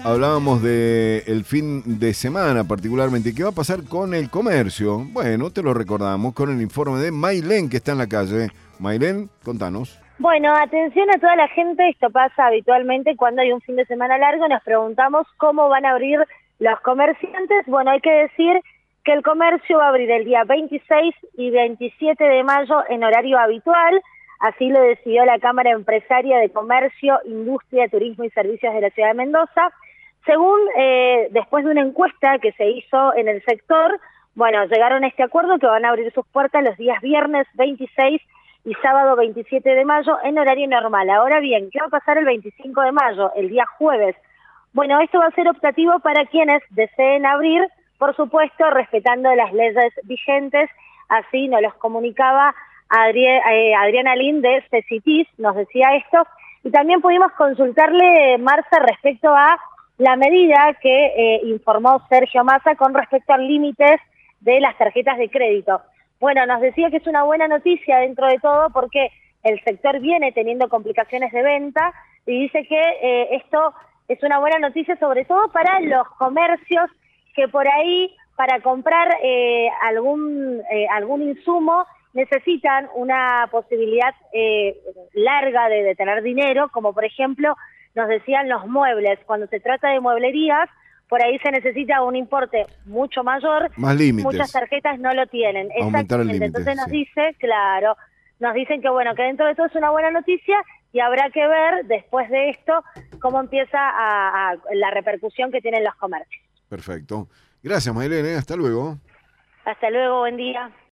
hablábamos de el fin de semana particularmente. ¿Qué va a pasar con el comercio? Bueno, te lo recordamos con el informe de Mailén, que está en la calle. Mailén, contanos. Bueno, atención a toda la gente, esto pasa habitualmente cuando hay un fin de semana largo, nos preguntamos cómo van a abrir los comerciantes. Bueno, hay que decir que el comercio va a abrir el día 26 y 27 de mayo en horario habitual, así lo decidió la Cámara Empresaria de Comercio, Industria, Turismo y Servicios de la Ciudad de Mendoza. Según, después de una encuesta que se hizo en el sector, bueno, llegaron a este acuerdo que van a abrir sus puertas los días viernes 26 y sábado 27 de mayo en horario normal. Ahora bien, ¿qué va a pasar el 25 de mayo, el día jueves? Bueno, esto va a ser optativo para quienes deseen abrir, por supuesto, respetando las leyes vigentes, así nos los comunicaba Adriana Lin de CECITIS, nos decía esto, y también pudimos consultarle, Marta, respecto a la medida que informó Sergio Massa con respecto a límites de las tarjetas de crédito. Bueno, nos decía que es una buena noticia dentro de todo porque el sector viene teniendo complicaciones de venta y dice que esto es una buena noticia sobre todo para los comercios que por ahí para comprar algún insumo necesitan una posibilidad larga de tener dinero, como por ejemplo nos decían los muebles. Cuando se trata de mueblerías, por ahí se necesita un importe mucho mayor. Más límites. Muchas tarjetas no lo tienen. Aumentar el límite. Entonces nos sí. dice, claro, nos dicen que bueno, que dentro de todo es una buena noticia y habrá que ver después de esto cómo empieza la repercusión que tienen los comercios. Perfecto. Gracias, Maylene. Hasta luego. Hasta luego, buen día.